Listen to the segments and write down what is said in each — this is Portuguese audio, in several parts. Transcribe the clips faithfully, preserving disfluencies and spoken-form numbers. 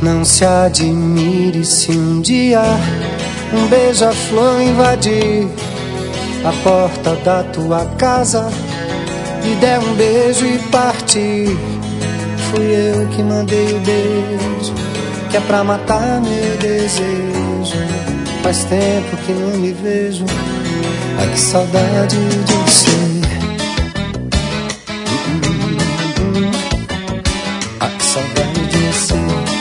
Não se admire se um dia um beija-flor invadir a porta da tua casa e der um beijo e partir. Fui eu que mandei o beijo, que é pra matar meu desejo. Faz tempo que não me vejo, ai que saudade de você. Ai que saudade de você.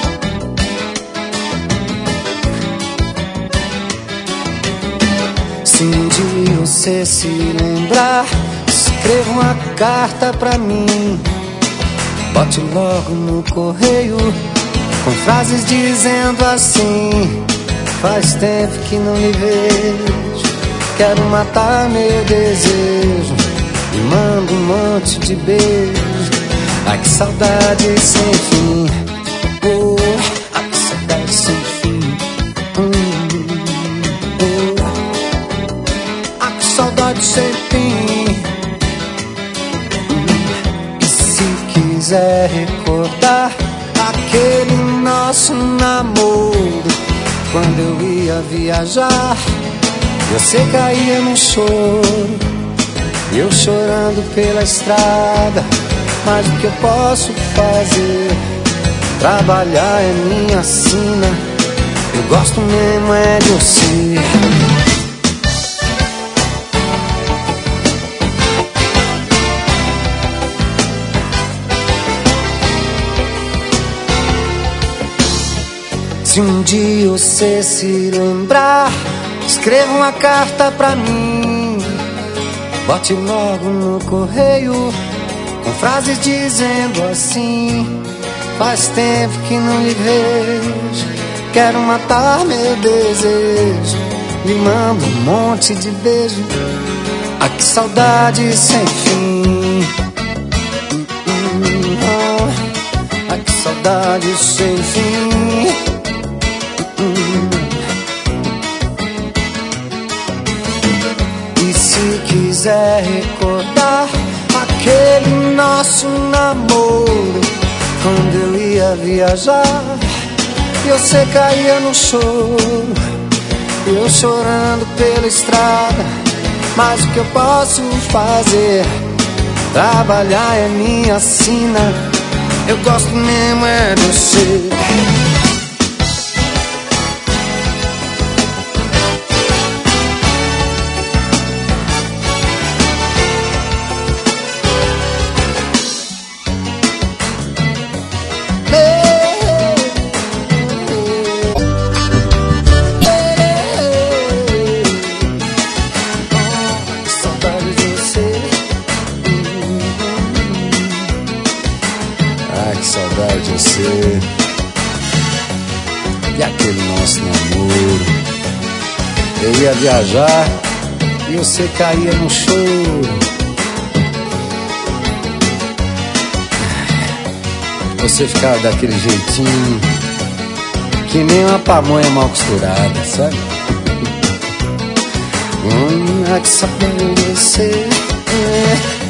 Se um dia você se lembrar, escreva uma carta pra mim. Bote logo no correio com frases dizendo assim: faz tempo que não me vejo, quero matar meu desejo. E mando um monte de beijo, ai que saudade sem fim. Oh, ai que saudade sem fim. Hum, oh, ai que saudade sem fim. Hum, e se quiser recordar aquele nosso namoro, quando eu ia viajar, você caía no choro, eu chorando pela estrada. Mas o que eu posso fazer? Trabalhar é minha sina, eu gosto mesmo é de você. Se um dia você se lembrar, escreva uma carta pra mim. Bote logo no correio com frases dizendo assim: faz tempo que não lhe vejo, quero matar meu desejo. Lhe mando um monte de beijo, ai que saudade sem fim. Ai que saudade sem fim. E se quiser recordar aquele nosso namoro, quando eu ia viajar e você caía no choro, eu chorando pela estrada. Mas o que eu posso fazer? Trabalhar é minha sina, eu gosto mesmo é de você. Ai que saudade de você. E aquele nosso namoro, eu ia viajar e você caía no choro. Você ficava daquele jeitinho, que nem uma pamonha mal costurada, sabe? Hum, ai que saudade de você. É.